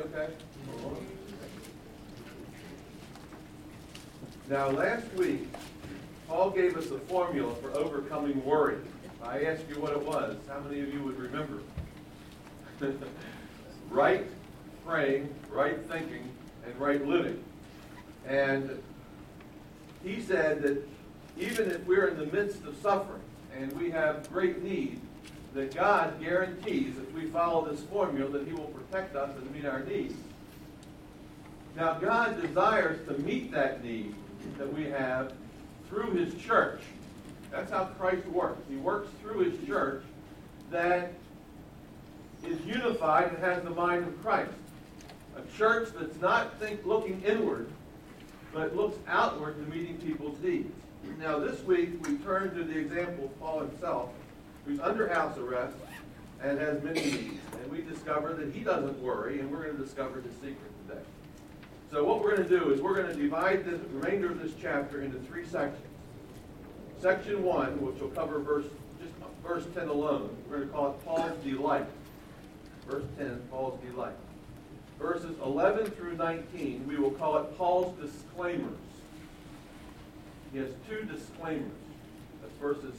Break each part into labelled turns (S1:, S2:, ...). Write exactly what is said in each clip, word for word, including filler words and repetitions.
S1: okay? Now, last week, Paul gave us a formula for overcoming worry. I asked you what it was. How many of you would remember? Right praying, right thinking, and right living. And he said that even if we're in the midst of suffering and we have great need, that God guarantees if we follow this formula that he will protect us and meet our needs. Now, God desires to meet that need that we have through his church. That's how Christ works. He works through his church that is unified and has the mind of Christ. A church that's not think looking inward, but looks outward to meeting people's needs. Now, this week, we turn to the example of Paul himself, who's under house arrest and has many needs. And we discover that he doesn't worry, and we're going to discover his secret today. So what we're going to do is we're going to divide the remainder of this chapter into three sections. Section one, which will cover verse just verse ten alone, we're going to call it Paul's delight. Verse ten, Paul's delight. Verses eleven through nineteen, we will call it Paul's disclaimers. He has two disclaimers. That's verses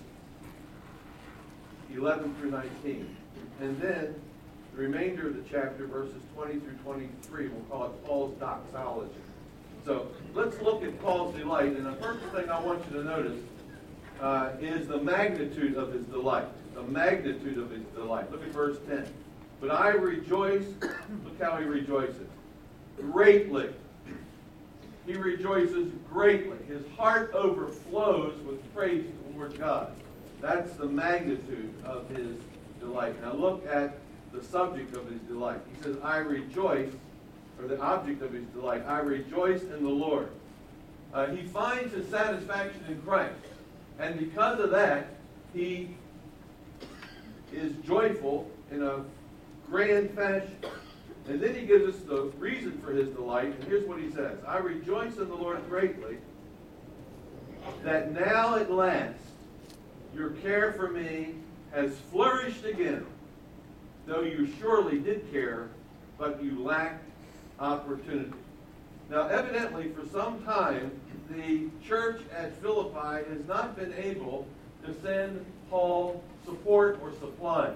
S1: eleven through nineteen. And then the remainder of the chapter, verses twenty through twenty-three, we'll call it Paul's doxology. So let's look at Paul's delight. And the first thing I want you to notice uh, is the magnitude of his delight. The magnitude of his delight. Look at verse ten. But I rejoice, look how he rejoices, greatly. He rejoices greatly. His heart overflows with praise toward God. That's the magnitude of his delight. Now look at the subject of his delight. He says, I rejoice, or the object of his delight, I rejoice in the Lord. Uh, he finds his satisfaction in Christ. And because of that, he is joyful in a grand fashion. And then he gives us the reason for his delight. And here's what he says. I rejoice in the Lord greatly that now at last your care for me has flourished again, though you surely did care, but you lacked opportunity. Now, evidently, for some time, the church at Philippi has not been able to send Paul support or supplies.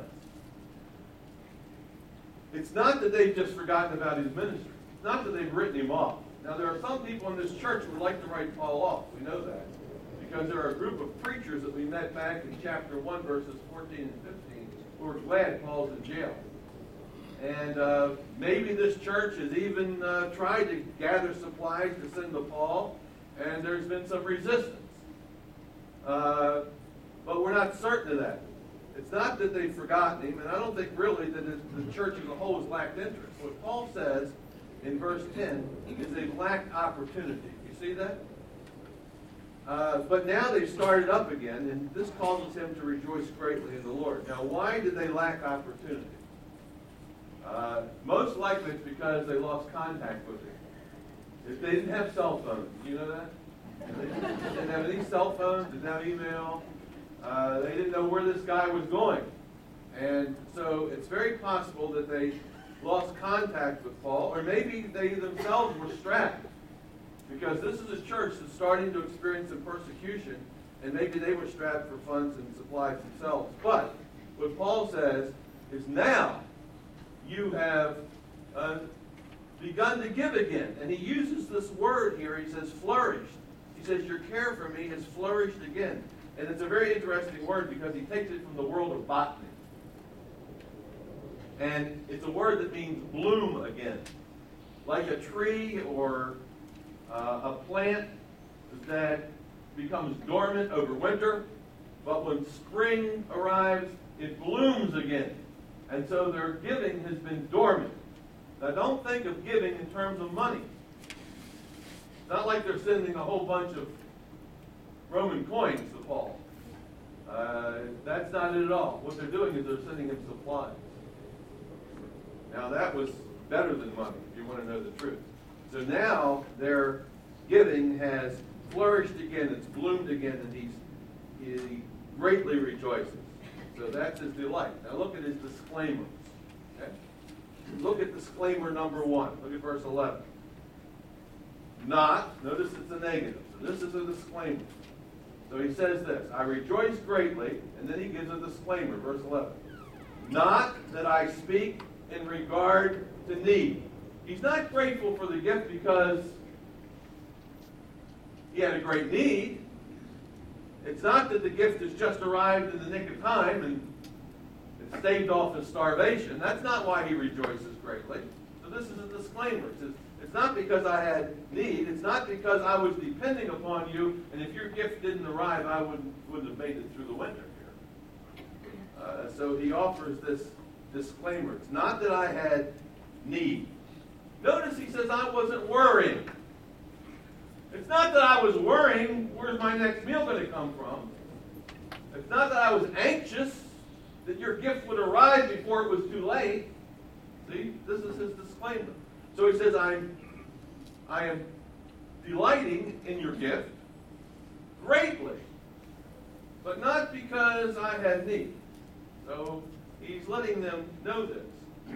S1: It's not that they've just forgotten about his ministry. It's not that they've written him off. Now, there are some people in this church who would like to write Paul off. We know that. Because there are a group of preachers that we met back in chapter one, verses fourteen and fifteen, who are glad Paul's in jail. And uh, maybe this church has even uh, tried to gather supplies to send to Paul, and there's been some resistance. Uh, but we're not certain of that. It's not that they've forgotten him, and I don't think really that it, the church as a whole has lacked interest. What Paul says in verse ten is they've lacked opportunity. You see that? Uh, but now they've started up again, and this causes him to rejoice greatly in the Lord. Now, why did they lack opportunity? Uh, most likely it's because they lost contact with him. If they didn't have cell phones, you know that? They didn't have any cell phones, didn't have email. Uh, they didn't know where this guy was going. And so it's very possible that they lost contact with Paul, or maybe they themselves were strapped. Because this is a church that's starting to experience some persecution, and maybe they were strapped for funds and supplies themselves. But what Paul says is now you have uh, begun to give again. And he uses this word here. He says flourished. He says your care for me has flourished again. And it's a very interesting word because he takes it from the world of botany. And it's a word that means bloom again. Like a tree or uh, a plant that becomes dormant over winter, but when spring arrives, it blooms again. And so their giving has been dormant. Now don't think of giving in terms of money. It's not like they're sending a whole bunch of Roman coins to Paul. Uh, that's not it at all. What they're doing is they're sending him supplies. Now that was better than money, if you want to know the truth. So now their giving has flourished again, it's bloomed again, and he's, he greatly rejoices. So that's his delight. Now look at his disclaimers. Okay? look at disclaimer number one. Look at verse eleven. Not, notice it's a negative. So this is a disclaimer. So he says this, I rejoice greatly, and then he gives a disclaimer, verse eleven. Not that I speak in regard to need. He's not grateful for the gift because he had a great need. It's not that the gift has just arrived in the nick of time and it staved off his starvation. That's not why he rejoices greatly. So this is a disclaimer. It says, it's not because I had need. It's not because I was depending upon you, and if your gift didn't arrive, I wouldn't, wouldn't have made it through the winter here. Uh, so he offers this disclaimer. It's not that I had need. Notice he says I wasn't worrying. It's not that I was worrying, where's my next meal going to come from? It's not that I was anxious that your gift would arrive before it was too late. See, this is his disclaimer. So he says, I'm, I am delighting in your gift greatly, but not because I had need. So he's letting them know this.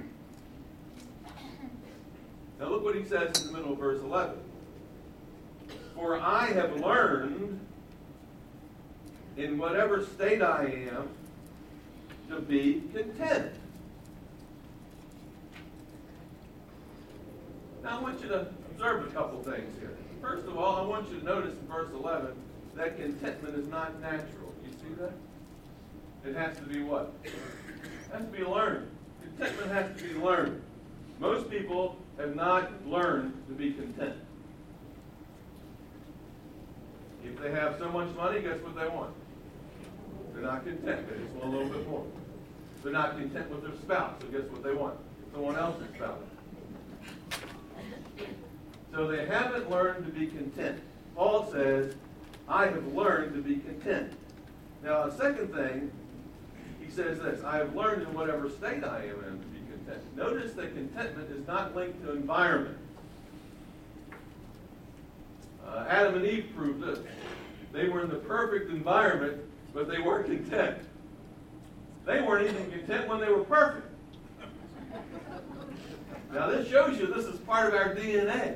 S1: Now look what he says in the middle of verse eleven. For I have learned in whatever state I am to be content. Now I want you to observe a couple things here. First of all, I want you to notice in verse eleven that contentment is not natural. You see that? It has to be what? It has to be learned. Contentment has to be learned. Most people have not learned to be content. If they have so much money, guess what they want? They're not content. They just want a little bit more. They're not content with their spouse, so guess what they want? Someone else's spouse. So they haven't learned to be content. Paul says, I have learned to be content. Now, a second thing, he says this, I have learned in whatever state I am in to be content. Notice that contentment is not linked to environment. Uh, Adam and Eve proved this. They were in the perfect environment, but they weren't content. They weren't even content when they were perfect. Now this shows you this is part of our D N A.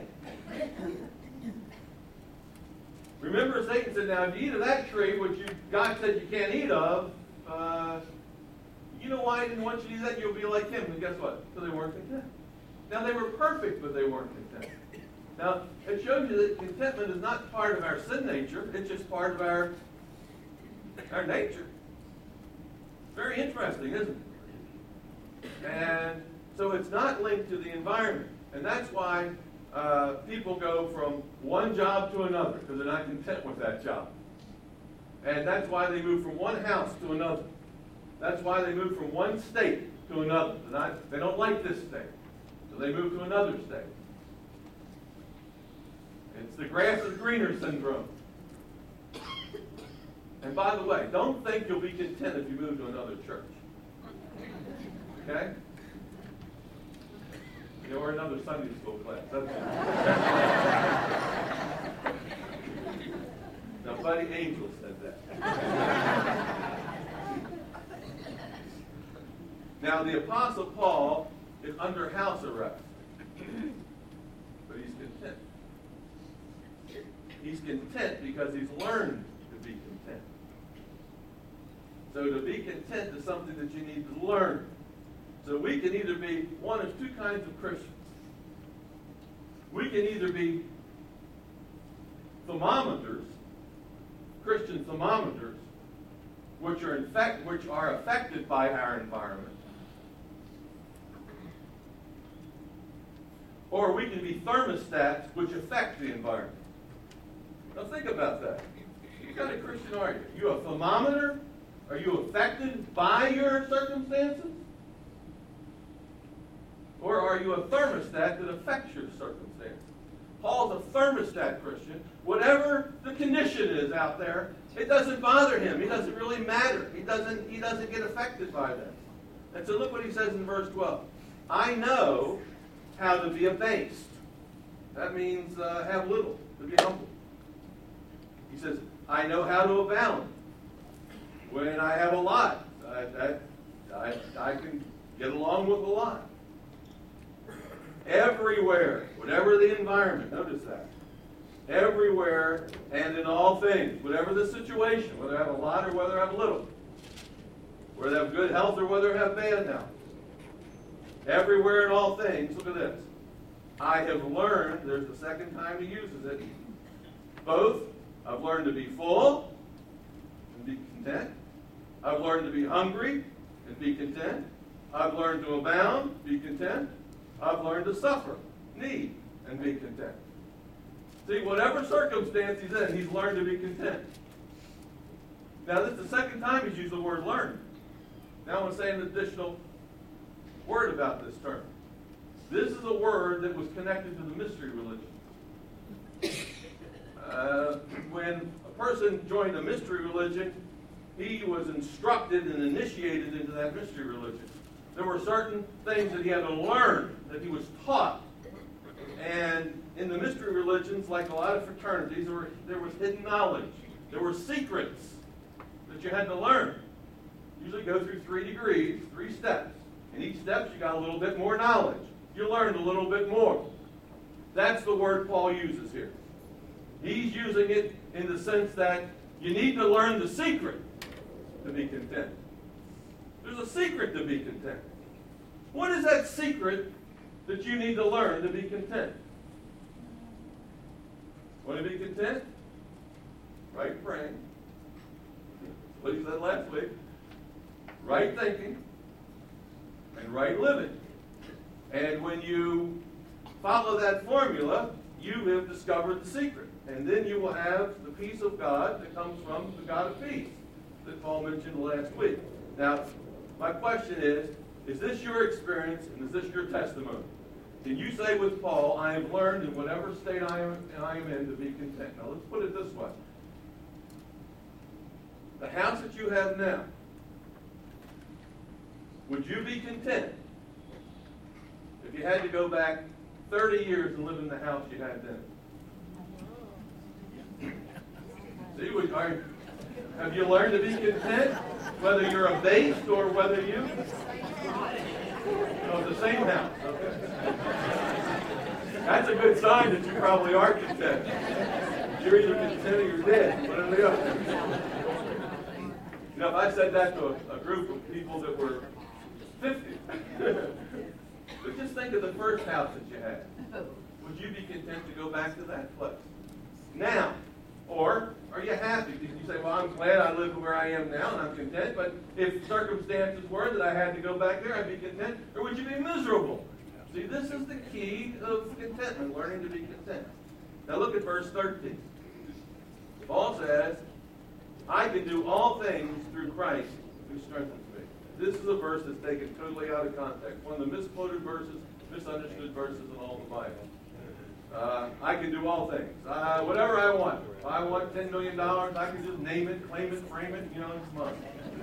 S1: Remember, Satan said, now if you eat of that tree, which you, God said you can't eat of, uh, you know why I didn't want you to do that? You'll be like him. And guess what? So they weren't content. Now they were perfect, but they weren't content. Now, it shows you that contentment is not part of our sin nature. It's just part of our, our nature. Very interesting, isn't it? And so it's not linked to the environment. And that's why uh, people go from one job to another, because they're not content with that job. And that's why they move from one house to another. That's why they move from one state to another. They're not, they don't like this state, so they move to another state. It's the grass is greener syndrome. And by the way, don't think you'll be content if you move to another church. Okay? You know, or another Sunday school class. That's now, Buddy Angel said that. Now, the Apostle Paul is under house arrest. But he's content. He's content because he's learned to be content. So to be content is something that you need to learn. So we can either be one of two kinds of Christians. We can either be thermometers, Christian thermometers, which are in fact which are affected by our environment. Or we can be thermostats which affect the environment. Now think about that. What kind of Christian are you? Are you a thermometer? Are you affected by your circumstances? Or are you a thermostat that affects your circumstances? Paul's a thermostat Christian. Whatever the condition is out there, it doesn't bother him. It doesn't really matter. He doesn't, he doesn't get affected by that. And so look what he says in verse twelve. I know how to be abased. That means uh, have little, to be humble. He says, I know how to abound. When I have a lot, I, I, I, I can get along with a lot. Everywhere, whatever the environment, notice that. Everywhere and in all things, whatever the situation, whether I have a lot or whether I have a little, whether I have good health or whether I have bad health. Everywhere and all things, look at this. I have learned, there's the second time he uses it, both, I've learned to be full and be content. I've learned to be hungry and be content. I've learned to abound, be content. I've learned to suffer, need, and be content. See, whatever circumstance he's in, he's learned to be content. Now, this is the second time he's used the word learn. Now I want to say an additional word about this term. This is a word that was connected to the mystery religion. Uh, when a person joined a mystery religion, he was instructed and initiated into that mystery religion. There were certain things that he had to learn, that he was taught. And in the mystery religions, like a lot of fraternities, there, were, there was hidden knowledge. There were secrets that you had to learn. Usually go through three degrees, three steps. In each step, you got a little bit more knowledge. You learned a little bit more. That's the word Paul uses here. He's using it in the sense that you need to learn the secret to be content. There's a secret to be content. What is that secret that you need to learn to be content? Want to be content? Right praying. What he said last week. Right thinking. And right living. And when you follow that formula, you have discovered the secret. And then you will have the peace of God that comes from the God of peace that Paul mentioned last week. Now, my question is, is this your experience and is this your testimony? Can you say with Paul, I have learned in whatever state I am, I am in to be content? Now, let's put it this way. The house that you have now, would you be content if you had to go back thirty years and live in the house you had then? See, would, are, have you learned to be content? Whether you're abased or whether you... No, the same house. Okay. That's a good sign that you probably are content. You're either content or you're dead. One or the other. You know, if I said that to a, a group of people that were fifty, but just think of the first house that you had. Would you be content to go back to that place? Now, or are you happy? Did you say, well, I'm glad I live where I am now and I'm content, but if circumstances were that I had to go back there, I'd be content? Or would you be miserable? See, this is the key of contentment, learning to be content. Now look at verse thirteen. Paul says, I can do all things through Christ who strengthens me. This is a verse that's taken totally out of context. One of the misquoted verses, misunderstood verses in all the Bible. Uh, I can do all things. Uh, whatever I want. If I want ten million dollars, I can just name it, claim it, frame it, you know, it's mine.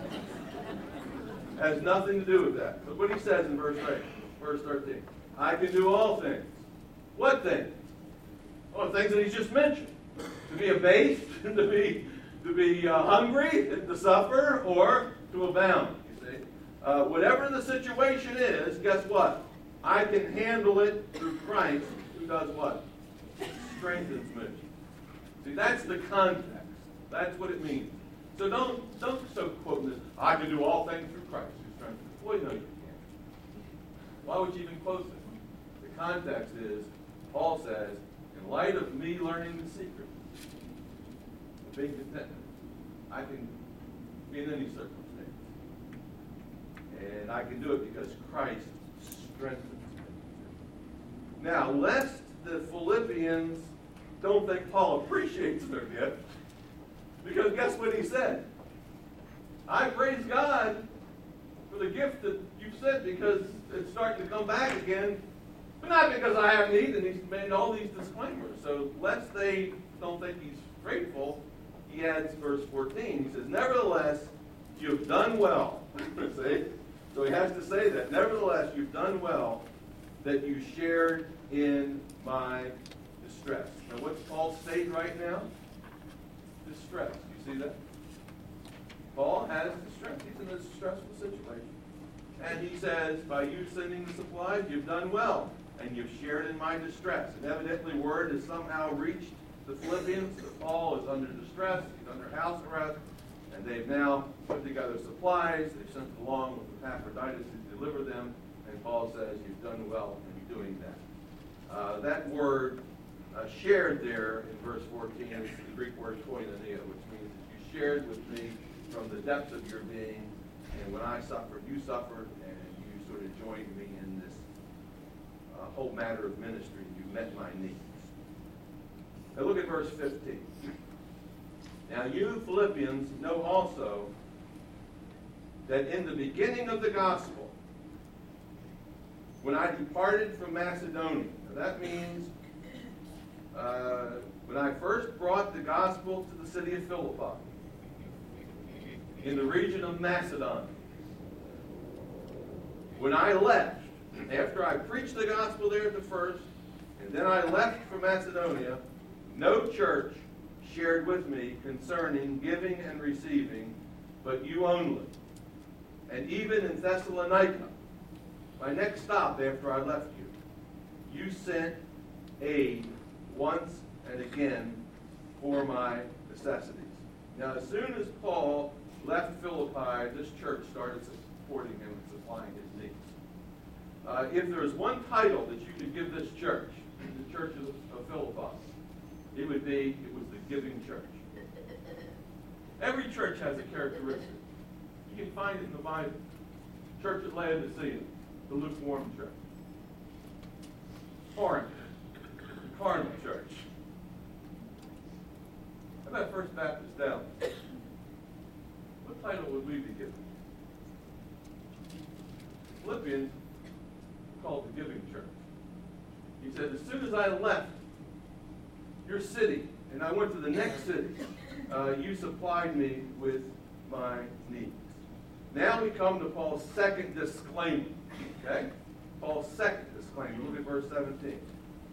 S1: Has nothing to do with that. But what he says in verse eight, verse thirteen. I can do all things. What things? Well, things that he's just mentioned. To be abased, to be to be uh, hungry, to suffer, or to abound. You see, uh, whatever the situation is, guess what? I can handle it through Christ, who does what? Strengthens me. See, that's the context. That's what it means. So don't don't so quote this. I can do all things through Christ who strengthens me. Well, you know you can't. Why would you even quote this? The context is, Paul says, in light of me learning the secret of being content, I can be in any circumstance. And I can do it because Christ strengthens me. Now, lest the Philippians don't think Paul appreciates their gift, because guess what he said? I praise God for the gift that you've sent because it's starting to come back again, but not because I have need, and he's made all these disclaimers. So lest they don't think he's grateful, he adds verse fourteen. He says, nevertheless, you've done well. See? So he has to say that. Nevertheless, you've done well that you shared in my distress. Now what's Paul's state right now? Distress. You see that? Paul has distress. He's in a stressful situation. And he says, by you sending the supplies, you've done well. and you've shared in my distress. And evidently word has somehow reached the Philippians that Paul is under distress, he's under house arrest, and they've now put together supplies. They've sent along with Epaphroditus to deliver them, and Paul says, you've done well in doing that. Uh, that word uh, shared there in verse fourteen is the Greek word koinonia, which means that you shared with me from the depths of your being, and when I suffered, you suffered, and you sort of joined me in this uh, whole matter of ministry. You met my needs. Now look at verse fifteen. Now you Philippians know also that in the beginning of the gospel, when I departed from Macedonia, now that means uh, when I first brought the gospel to the city of Philippi, in the region of Macedon, when I left, after I preached the gospel there at the first, and then I left for Macedonia, no church shared with me concerning giving and receiving, but you only. And even in Thessalonica, my next stop after I left you, you sent aid once and again for my necessities. Now, as soon as Paul left Philippi, this church started supporting him and supplying his needs. Uh, if there is one title that you could give this church, the church of, of Philippi, it would be, it was the giving church. Every church has a characteristic. You can find it in the Bible. Church at Laodicea, the lukewarm church. Corinth, the carnal church. How about First Baptist Dallas? What title would we be given? Philippians called the giving church. He said, as soon as I left your city, and I went to the next city, uh, you supplied me with my needs. Now we come to Paul's second disclaimer. Okay? Paul's second disclaimer. Look at verse seventeen.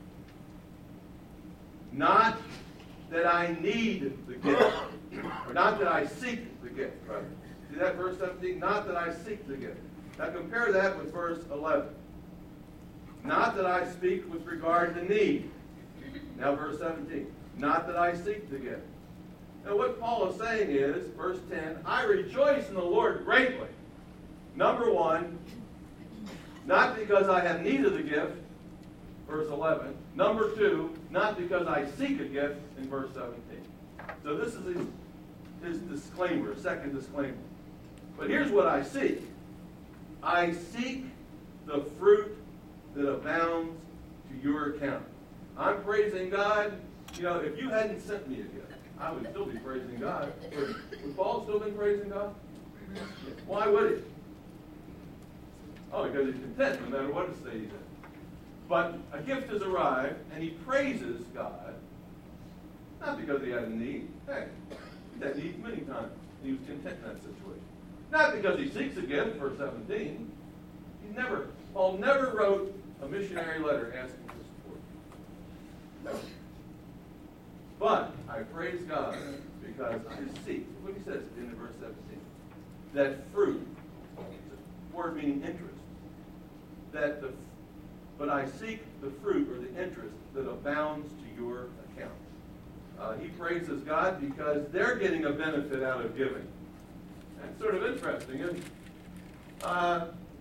S1: Not that I need the gift, or not that I seek the gift. Right? See that verse seventeen? Not that I seek the gift. Now compare that with verse eleven. Not that I speak with regard to need. Now verse seventeen. Not that I seek the gift. Now what Paul is saying is, verse ten, I rejoice in the Lord greatly. Number one, not because I have need of the gift, verse eleven. Number two, not because I seek a gift, in verse seventeen. So this is his, his disclaimer, second disclaimer. But here's what I seek. I seek the fruit that abounds to your account. I'm praising God. You know, if you hadn't sent me a gift, I would still be praising God. Would, would Paul still been praising God? Why would he? Oh, because he's content no matter what state he's in. But a gift has arrived, and he praises God, not because he had a need. Hey, he had needs many times. He was content in that situation. Not because he seeks a gift, verse seventeen. He never, Paul never wrote a missionary letter asking for support. Never. But I praise God because I seek. Look what he says in verse seventeen. That fruit, word meaning interest. That the, but I seek the fruit or the interest that abounds to your account. Uh, he praises God because they're getting a benefit out of giving. That's sort of interesting, isn't it? Uh,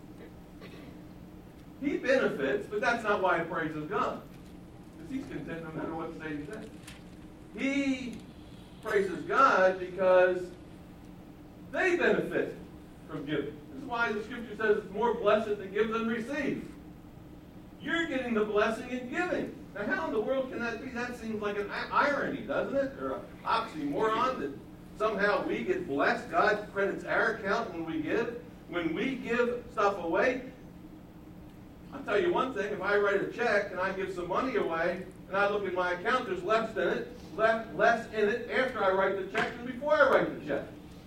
S1: he benefits, but that's not why he praises God. Because he's content no matter what state he's in. He praises God because they benefit from giving. This is why the scripture says it's more blessed to give than receive. You're getting the blessing in giving. Now how in the world can that be? That seems like an irony, doesn't it? Or an oxymoron that somehow we get blessed. God credits our account when we give. When we give stuff away, I'll tell you one thing. If I write a check and I give some money away, and I look at my account, there's less in it, less, less in it after I write the check than before I write the check.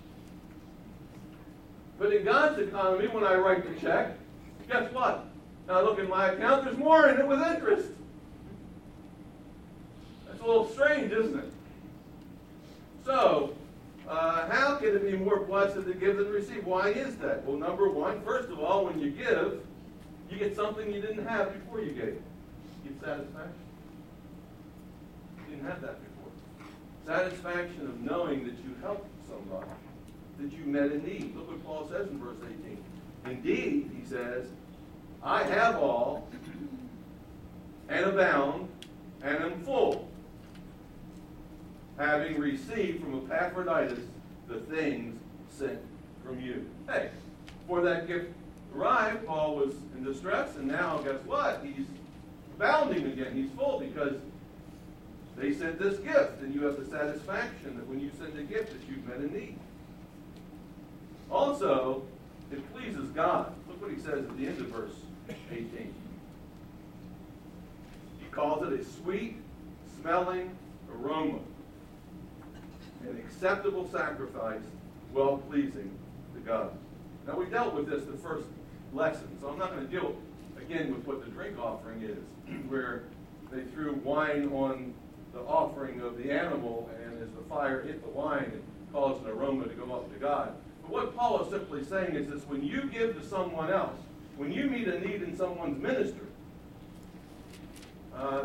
S1: But in God's economy, when I write the check, guess what? Now I look at my account, there's more in it with interest. That's a little strange, isn't it? So, uh, how can it be more blessed to give than receive? Why is that? Well, number one, first of all, when you give, you get something you didn't have before you gave. give satisfaction. You didn't have that before. Satisfaction of knowing that you helped somebody, that you met a need. Look what Paul says in verse eighteen. Indeed, he says, I have all, and abound, and am full, having received from Epaphroditus the things sent from you. Hey, before that gift arrived, Paul was in distress, and now guess what? He's abounding again. He's full because they sent this gift, and you have the satisfaction that when you send a gift that you've met a need. Also, it pleases God. Look what he says at the end of verse eighteen. He calls it a sweet smelling aroma, an acceptable sacrifice, well-pleasing to God. Now, we dealt with this the first lesson, so I'm not going to deal again with what the drink offering is, where they threw wine on the offering of the animal, and as the fire hit the wine, it caused an aroma to go up to God. But what Paul is simply saying is this: when you give to someone else, when you meet a need in someone's ministry, uh,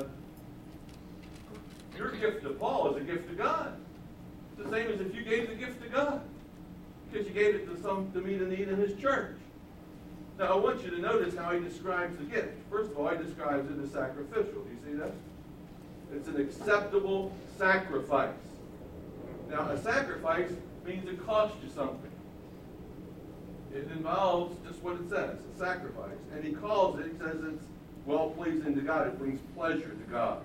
S1: your gift to Paul is a gift to God. It's the same as if you gave the gift to God, because you gave it to some to meet a need in his church. Now, I want you to notice how he describes the gift. First of all, he describes it as sacrificial. Do you see that? It's an acceptable sacrifice. Now, a sacrifice means it costs you something. It involves just what it says, a sacrifice. And he calls it, he says it's well-pleasing to God. It brings pleasure to God.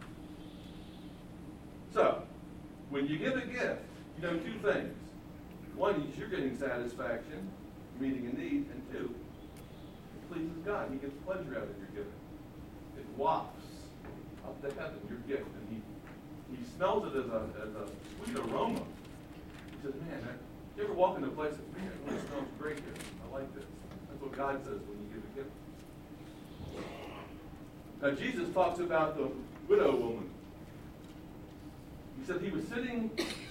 S1: So, when you give a gift, you know two things. One is you're getting satisfaction, meeting a need, and two, it pleases God. He gets pleasure out of your giving. It wafts up to heaven your gift, and he, he smells it as a, as a sweet aroma. He says, man, that, you ever walk into a place and man, it really smells great here. I like this. That's what God says when you give a gift. Now, Jesus talks about the widow woman. He said he was sitting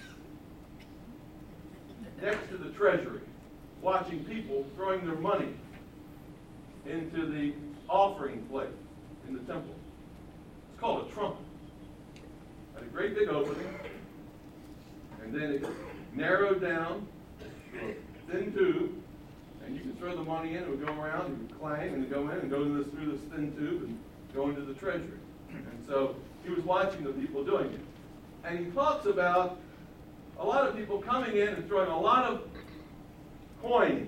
S1: next to the treasury, watching people throwing their money into the offering plate in the temple. It's called a trumpet. Had a great big opening, and then it narrowed down to a thin tube, and you could throw the money in, it would go around, it would clang, and it would go in and go this, through this thin tube and go into the treasury. And so he was watching the people doing it. And he talks about a lot of people coming in and throwing a lot of coins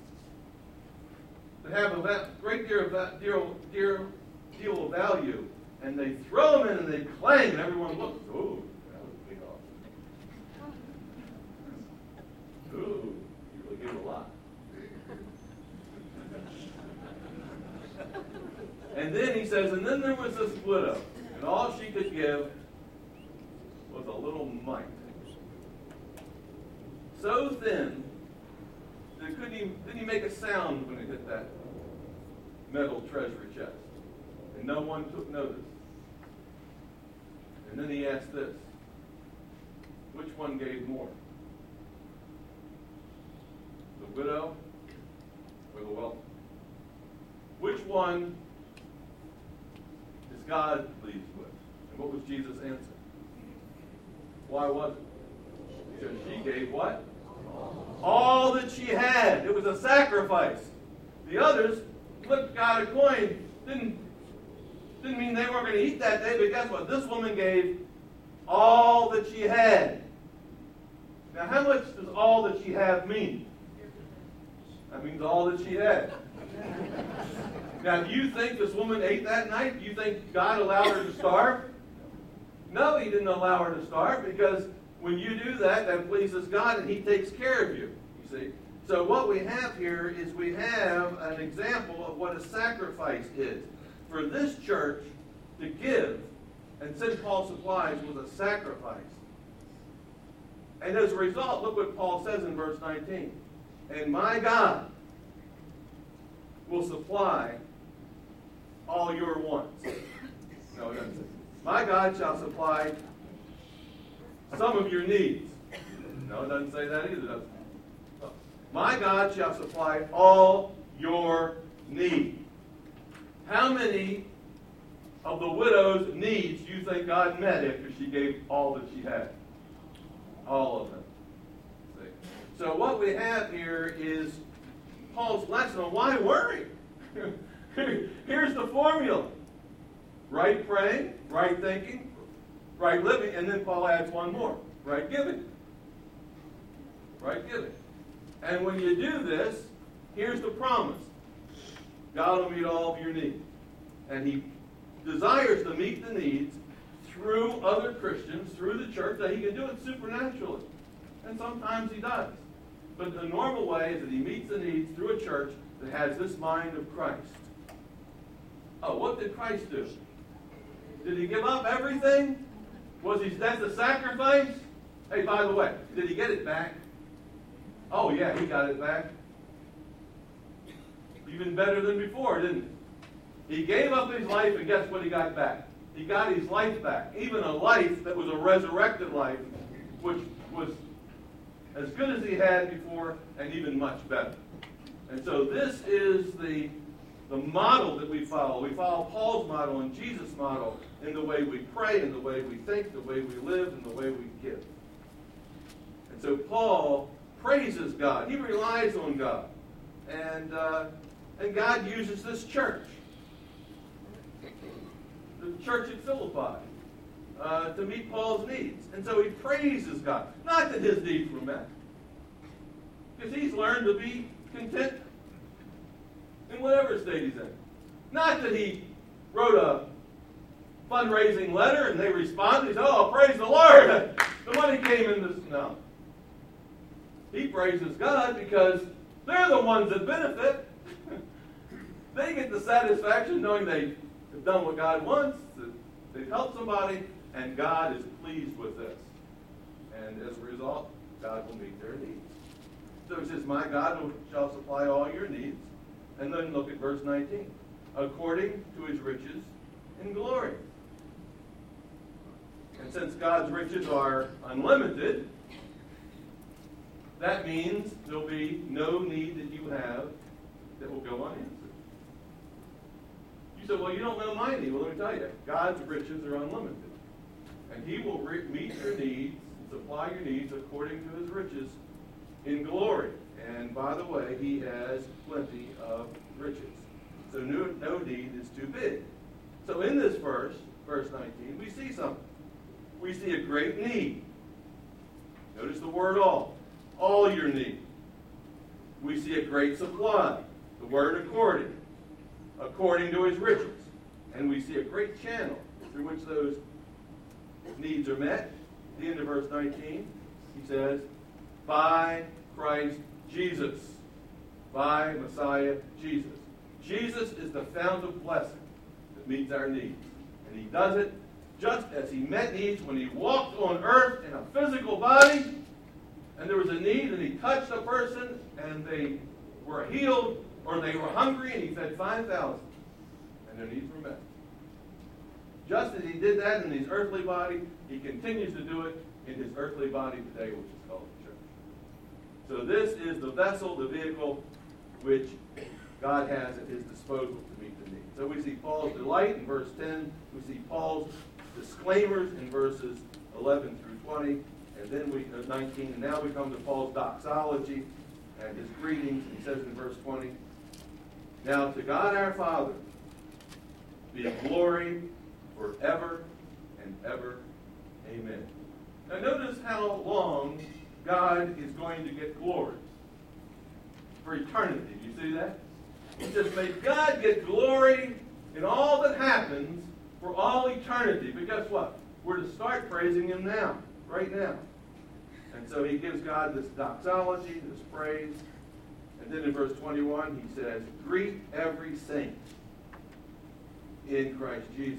S1: that have a great deal of, deal, deal, deal of value. And they throw them in and they clang, and everyone looks. Ooh, that was a big offering. Ooh, you really give a lot. And then he says, and then there was this widow, and all she could give was a little mite. So thin that it couldn't even, didn't even make a sound when it hit that metal treasury chest. And no one took notice. And then he asked this: which one gave more? The widow or the wealthy? Which one is God pleased with? And what was Jesus' answer? Why was it? Because she gave what? All that she had. It was a sacrifice. The others flipped God a coin. Didn't, didn't mean they weren't going to eat that day, but guess what? This woman gave all that she had. Now, how much does all that she have mean? That means all that she had. Now, do you think this woman ate that night? Do you think God allowed her to starve? No, he didn't allow her to starve, because when you do that, that pleases God, and he takes care of you, you see. So what we have here is we have an example of what a sacrifice is. For this church to give and send Paul supplies was a sacrifice. And as a result, look what Paul says in verse nineteen. And my God will supply all your wants. No, it doesn't say. My God shall supply some of your needs. No, it doesn't say that either, does it? My God shall supply all your need. How many of the widow's needs do you think God met after she gave all that she had? All of them. See? So what we have here is Paul's lesson on why worry. Here's the formula. Right praying, right thinking, right living, and then Paul adds one more. Right giving. Right giving. And when you do this, here's the promise. God will meet all of your needs. And he desires to meet the needs through other Christians, through the church, that he can do it supernaturally. And sometimes he does. But the normal way is that he meets the needs through a church that has this mind of Christ. Oh, what did Christ do? Did he give up everything? Was his death a sacrifice? Hey, by the way, did he get it back? Oh, yeah, he got it back. Even better than before, didn't he? He gave up his life, and guess what he got back? He got his life back. Even a life that was a resurrected life, which was as good as he had before, and even much better. And so this is the, the model that we follow. We follow Paul's model and Jesus' model in the way we pray, in the way we think, the way we live, and the way we give. And so Paul praises God. He relies on God. And, uh, and God uses this church, the church at Philippi, uh, to meet Paul's needs. And so he praises God. Not that his needs were met, because he's learned to be content in whatever state he's in. Not that he wrote a fundraising letter and they responded, he said, oh, praise the Lord, the money came in this. No. He praises God because they're the ones that benefit. They get the satisfaction knowing they have done what God wants, that they've helped somebody, and God is pleased with this. And as a result, God will meet their needs. So he says, my God shall supply all your needs. And then look at verse nineteen. According to his riches in glory. And since God's riches are unlimited, that means there'll be no need that you have that will go unanswered. You say, well, you don't know my need. Well, let me tell you, God's riches are unlimited. And he will re- meet your needs and supply your needs according to his riches in glory. And by the way, he has plenty of riches. So no, no need is too big. So in this verse, verse nineteen, we see something. We see a great need. Notice the word all. All your need. We see a great supply. The word according. According to his riches. And we see a great channel through which those needs are met. At the end of verse nineteen, he says, by Christ Jesus. By Messiah Jesus. Jesus is the fount of blessing that meets our needs. And he does it just as he met needs when he walked on earth in a physical body, and there was a need, and he touched a person, and they were healed, or they were hungry, and he fed five thousand, and their needs were met. Just as he did that in his earthly body, he continues to do it in his earthly body today, which is called the church. So this is the vessel, the vehicle, which God has at his disposal to meet the needs. So we see Paul's delight in verse ten. We see Paul's disclaimers in verses eleven through twenty. And then we, uh, nineteen, and now we come to Paul's doxology and his greetings. He says in verse twenty, now to God our Father be glory forever and ever. Amen. Now notice how long God is going to get glory. For eternity. Do you see that? He says, may God get glory in all that happens for all eternity. But guess what? We're to start praising him now. Right now. And so he gives God this doxology, this praise. And then in verse twenty-one, he says, greet every saint in Christ Jesus.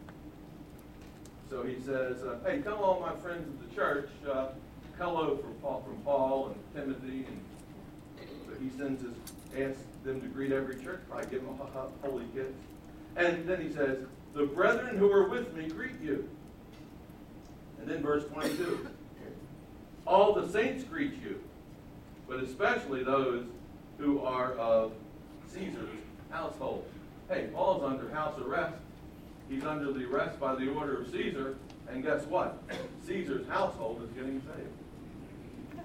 S1: So he says, uh, hey, tell all my friends of the church, uh, hello from Paul, from Paul and Timothy. And so he sends his, asks them to greet every church, probably give them a, a holy gift. And then he says, the brethren who are with me greet you. And then verse twenty-two, all the saints greet you, but especially those who are of Caesar's household. Hey, Paul's under house arrest. he's under the arrest by the order of Caesar, and guess what? Caesar's household is getting saved.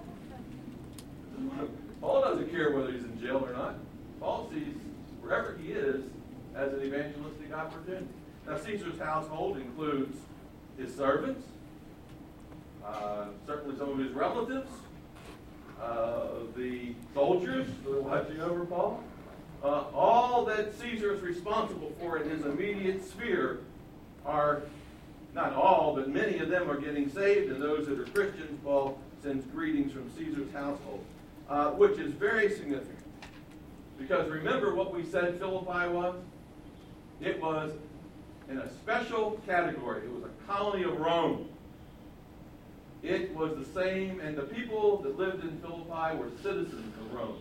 S1: Paul doesn't care whether he's in jail or not. Paul sees wherever he is as an evangelistic opportunity. Now, Caesar's household includes his servants, uh, certainly some of his relatives, uh, the soldiers that are watching over Paul. Uh, all that Caesar is responsible for in his immediate sphere are, not all, but many of them are getting saved, and those that are Christians, Paul sends greetings from Caesar's household, uh, which is very significant. Because remember what we said Philippi was? It was in a special category. It was a colony of Rome. It was the same, and the people that lived in Philippi were citizens of Rome.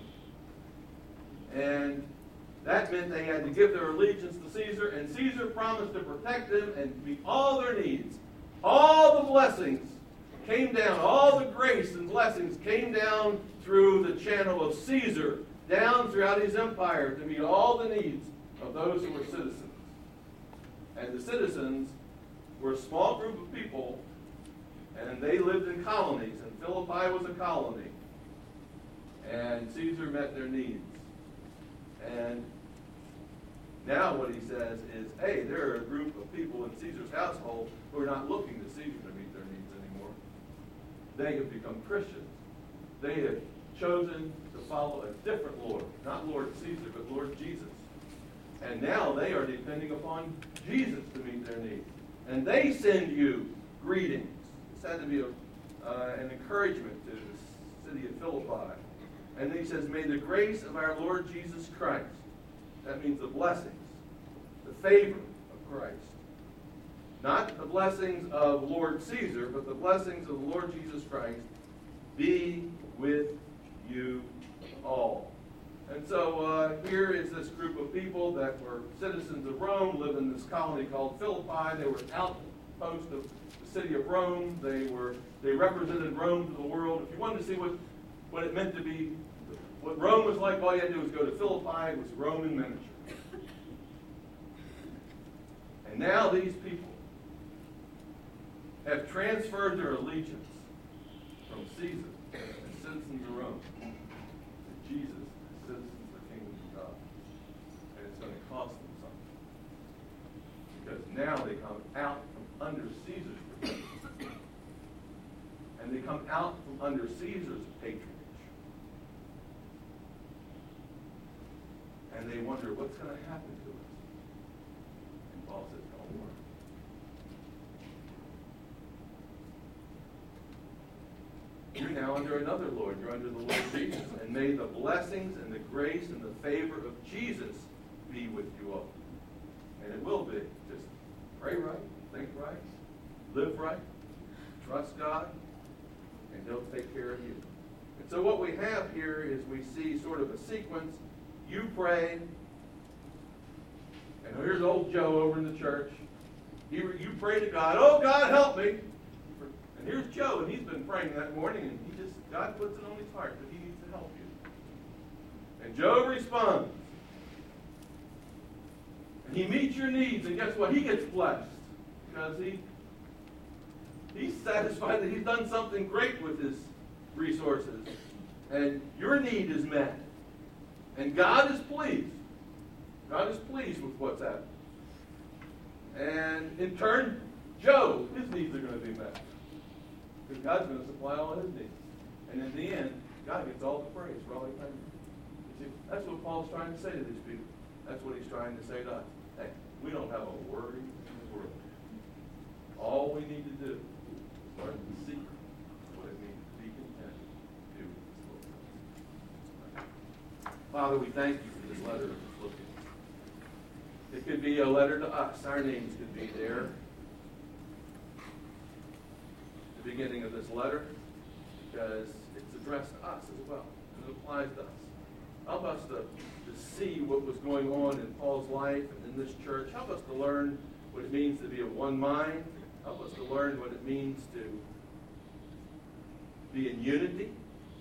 S1: And that meant they had to give their allegiance to Caesar, and Caesar promised to protect them and meet all their needs. All the blessings came down, all the grace and blessings came down through the channel of Caesar, down throughout his empire to meet all the needs of those who were citizens. And the citizens were a small group of people, and they lived in colonies, and Philippi was a colony. And Caesar met their needs. And now what he says is, hey, there are a group of people in Caesar's household who are not looking to Caesar to meet their needs anymore. They have become Christians. They have chosen to follow a different Lord, not Lord Caesar, but Lord Jesus. And now they are depending upon Jesus to meet their needs. And they send you greetings. This had to be a, uh, an encouragement to the city of Philippi. And then he says, may the grace of our Lord Jesus Christ, that means the blessings, the favor of Christ, not the blessings of Lord Caesar, but the blessings of the Lord Jesus Christ, be with you all. And so uh, here is this group of people that were citizens of Rome, live in this colony called Philippi. They were outpost of the city of Rome. They were they represented Rome to the world. If you wanted to see what, what it meant to be, what Rome was like, all you had to do was go to Philippi. It was Rome in miniature. And now these people have transferred their allegiance from Caesar and citizens of Rome to Jesus, citizens of the kingdom of God. And it's going to cost them something. Because now they come out from under Caesar's protection. And they come out from under Caesar's patronage. And they wonder, what's going to happen to us? And Paul says, don't worry. You're now under another Lord. You're under the Lord Jesus. And may the blessings and the grace and the favor of Jesus be with you all. And it will be. Just pray right, think right, live right, trust God, and He'll take care of you. And so what we have here is we see sort of a sequence. You pray, and here's old Joe over in the church. You, you pray to God, oh, God, help me. And here's Joe, and he's been praying that morning, and he just, God puts it on his heart that he needs to help you. And Joe responds. And he meets your needs, and guess what? He gets blessed. Because he he's satisfied that he's done something great with his resources. And your need is met. And God is pleased. God is pleased with what's happened. And in turn, Joe, his needs are going to be met. Because God's going to supply all his needs. And in the end, God gets all the praise for all he can. You see, that's what Paul's trying to say to these people. That's what he's trying to say to us. Hey, we don't have a worry in the world. All we need to do is learn the secret of what it means to be content to do what this Lord does. Father, we thank you for this letter of Philippians. It could be a letter to us. Our names could be there. The beginning of this letter, because it's addressed to us as well, and it applies to us. Help us to, to see what was going on in Paul's life and in this church. Help us to learn what it means to be of one mind. Help us to learn what it means to be in unity.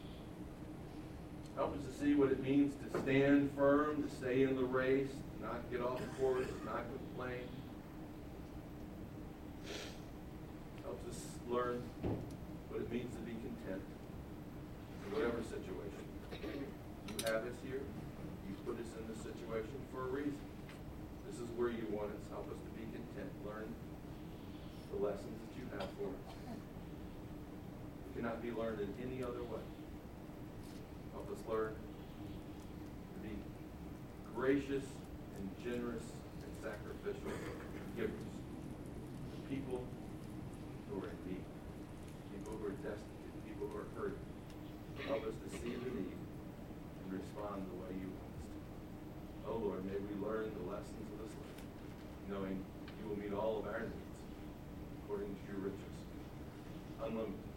S1: Help us to see what it means to stand firm, to stay in the race, to not get off course, not complain. learn what it means to be content in whatever situation. You have us here. You put us in this situation for a reason. This is where you want us. Help us to be content. Learn the lessons that you have for us. It cannot be learned in any other way. Help us learn to be gracious and generous and sacrificial givers. People who are in need. People who are destitute. People who are hurting. Help us to see the need and respond the way you want us to. Oh Lord, may we learn the lessons of this life, knowing you will meet all of our needs according to your riches, unlimited.